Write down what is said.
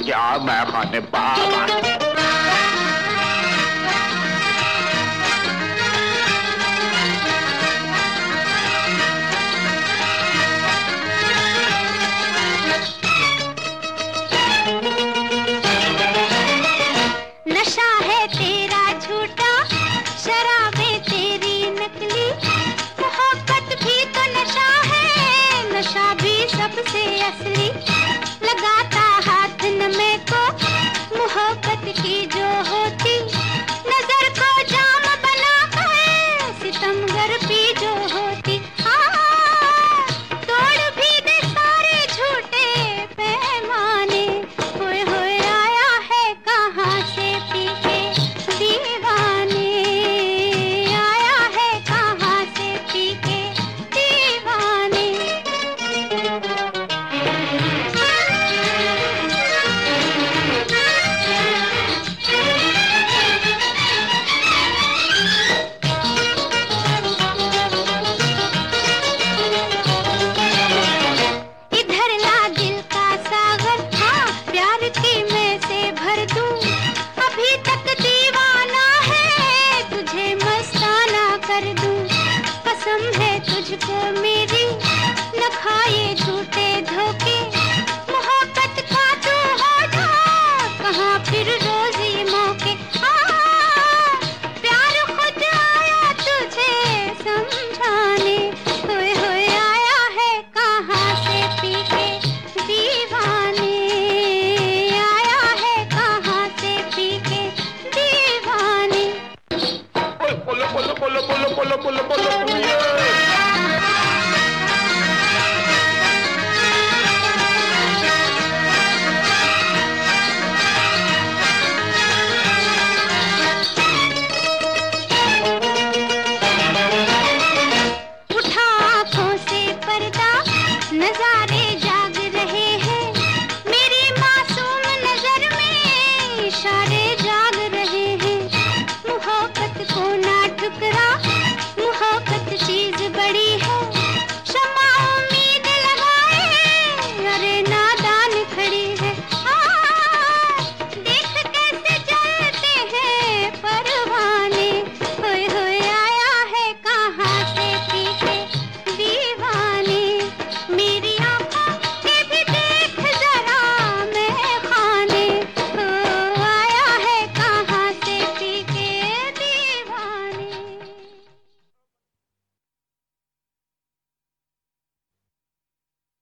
जा मैं खाने पापा। नशा है तेरा झूठा, शराबें तेरी नकली, मोहब्बत भी तो नशा है, नशा भी सबसे असली। लगाता हाथ नमे को मोहब्बत की जो होती, नजर को जाम बना कर सितमगर भी जो होती। तोड़ भी दे सारे झूठे पैमाने, होए होए आया है कहाँ से पी के दीवाने, आया है कहाँ से पी के दीवाने। इधर ला दिल का सागर, हाँ प्यार की मैं से भर दूं, अभी तक दीवाना है तुझे मस्ताना कर दूं। कसम है तुझको मेरी, न खाए झूठे धोखे, मोहब्बत का तू हो जा कहाँ फिर रोजी मौके। प्यार खुद आया तुझे समझाने, होए होए आया है कहाँ से पी के दीवाने, आया है कहाँ से पी के दीवाने। बोलो बोलो बोलो बोलो बोलो बोलो बोलो।